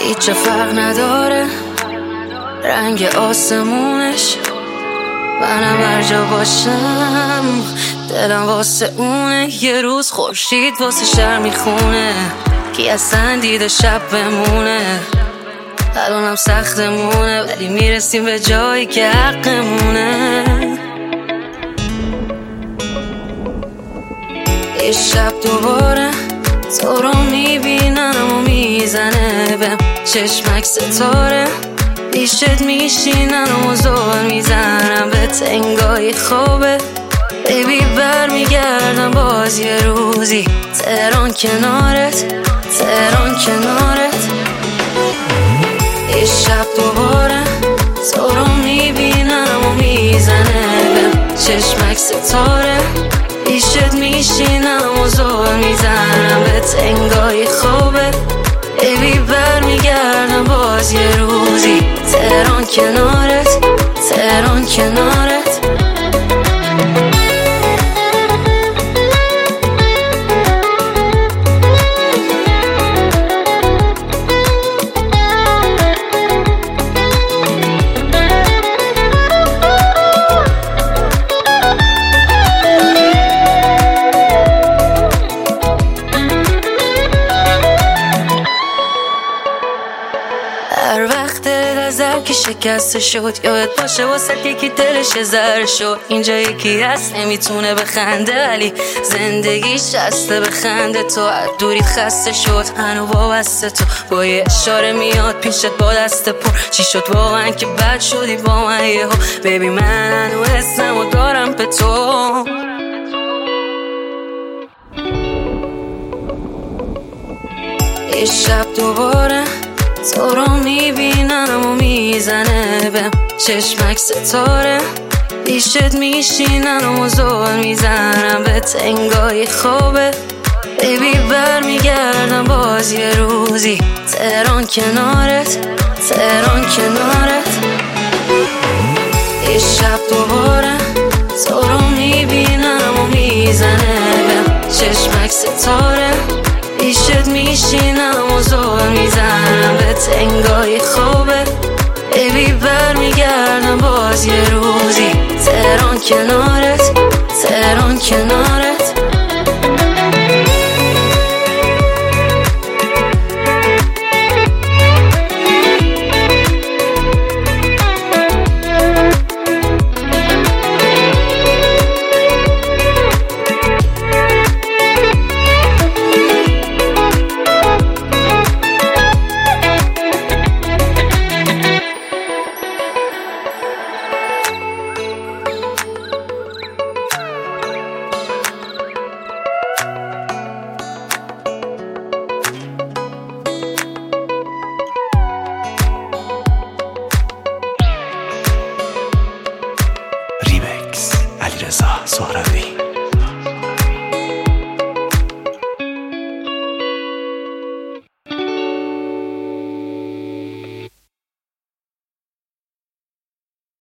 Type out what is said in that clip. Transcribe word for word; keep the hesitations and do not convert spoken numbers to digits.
هیچ فرق نداره رنگ آسمونش، منم هر جا باشم دلم واسه اونه. یه روز خورشید واسه شهر میخونه، کی اصلا دیده شب بمونه. الانم سختمونه ولی میرسیم به جایی که حقمونه. یه شب دوباره تو رو میبینم و میزنه بهم چشمک ستاره، پیشت میشینم و زور میزنم به تنگای خوابه. بیبی بر میگردم باز یه روزی تهران کنارت، تهران کنارت. یه شب دوباره تو رو میبینم و میزنه بهم چشمک ستاره، پیشت میشینم و زور میزنم به تنگای خوابه. بیبی بر میگردم باز یه روزی تهران کنارت، تهران کنارت. هر وقت نظر که شکسته شد یادت باشه واسه یکی دلش زر شد. اینجا یکی هست نمیتونه بخنده ولی زندگیش هسته بخنده. تو از دوریت خسته شد هنو وابسته تو، با یه اشاره میاد پیشت با دست پر. چی شد واقعا که بد شدی با من یهو؟ بیبی من هنو اسمم و دارم به تو. یه شب دوباره تو رو میبینم و میزنه بهم چشمک ستاره، پیشت میشینم و زور میزنم به تنگای خوابه. بیبی بر میگردم باز یه روزی تهران کنارت، تهران کنارت. یه شب دوباره تو رو میبینم و میزنه بهم چشمک ستاره، پیشت میشینم و زور میزنم به تنگای خوابه. بیبی بر میگردم باز یه روزی تهران کنارت، تهران کنارت.